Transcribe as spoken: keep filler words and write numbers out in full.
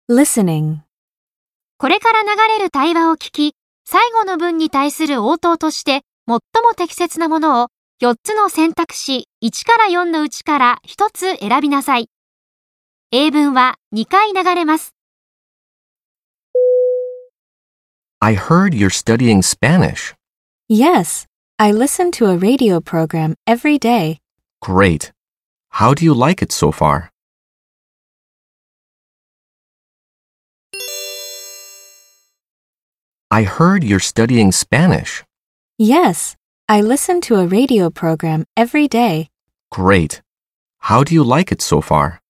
Listening. これから流れる対話を聞き、最後の文に対する応答として最も適切なものをよっつの選択肢いちからよんのうちからひとつ選びなさい。英文はにかい流れます。 I heard you're studying Spanish. Yes, I listen to a radio program every day. Great. How do you like it so far? I heard you're studying Spanish. Yes, I listen to a radio program every day. Great. How do you like it so far?